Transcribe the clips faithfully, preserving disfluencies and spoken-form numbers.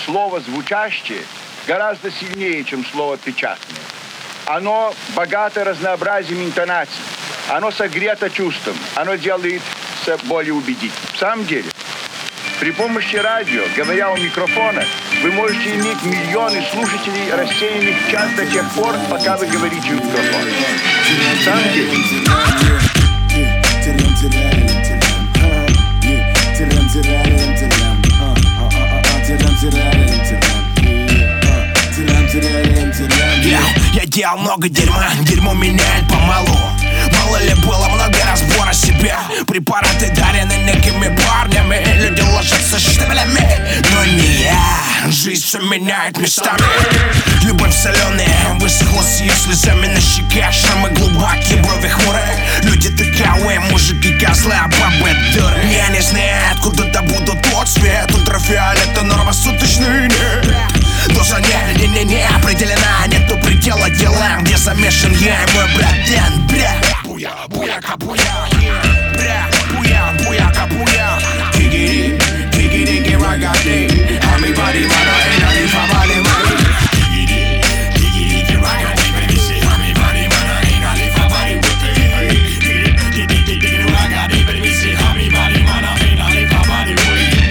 слово звучащее гораздо сильнее, чем слово печатное. Оно богато разнообразием интонаций, оно согрето чувством, оно делает все более убедительным. В самом деле, при помощи радио, говоря у микрофона, вы можете иметь миллионы слушателей, рассеянных в час до тех пор, пока вы говорите в микрофон. В самом деле. Я делал много дерьма, дерьмо меняет помалу. Мало ли было много разбора себя. Препараты дарены некими парнями. Люди ложатся штабелями, но не я. Жизнь все меняет местами. Любовь соленая высохла с ее слезами на щеках. Шрамы глубокие, брови хмурые. Люди таковые, мужики козлы, а бабы дуры. Я не знаю, откуда добуду тот свет. Ультрафиолета норма суточный, нет. Доза не, не, не, не определена. Нету предела делам, где замешан я и мой братан. Бля, буя, буяка, буя, бля, буя, буяка, буя. Кигири, кигири, кивагади. Ами бади, мана, эна, лифа, бади, мани. Кигири, кигири, кивагади, бебиси. Ами бади, мана, эна, лифа, бади, кигири, кигири, кивагади, бебиси. Ами бади, мана, эна, лифа, бади, кигири.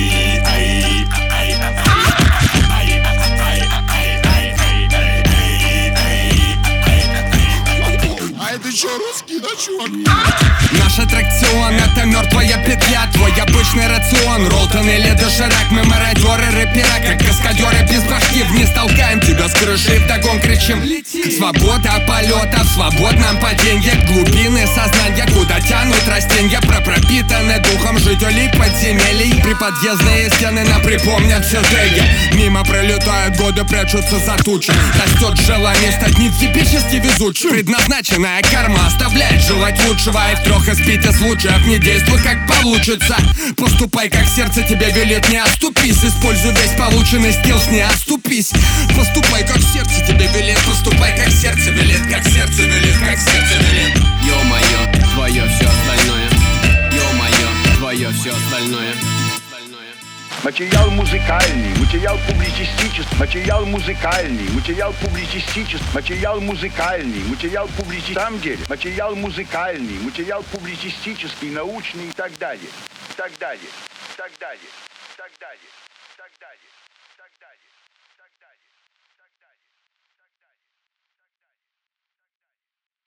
Еще русский, да, чувак? Наш аттракцион — это мертвая петля. Твой обычный рацион, Ролтон или доширак. Мы мародеры рэпера, как каскадеры без башки. Вниз толкаем тебя с крыши и вдогон кричим: свобода полета в свободном падении. Глубины сознания, куда тянут растения. Про пропитанные духом жителей подземелий. Приподъездные стены нам припомнят все теги. Мимо пролетают годы, прячутся за тучи. Растет желание стать нетипически везучим. Предназначенная карма оставляет желать лучшего. И в трех из пяти случаев не действуй как получится. Поступай как сердце тебе велит, не отступись. Используй весь полученный скиллс, не отступись. Поступай как сердце тебе велит. Поступай как сердце велит, как сердце велит, как сердце велит. Ё-моё, твое все остальное. Ё-моё, твое все остальное. Материал музыкальный, материал публицистический, материал музыкальный, материал публицистический, материал музыкальный, материал публицистический, на самом деле, материал музыкальный, материал публицистический, научный и так далее, так далее, так далее, так далее, так далее.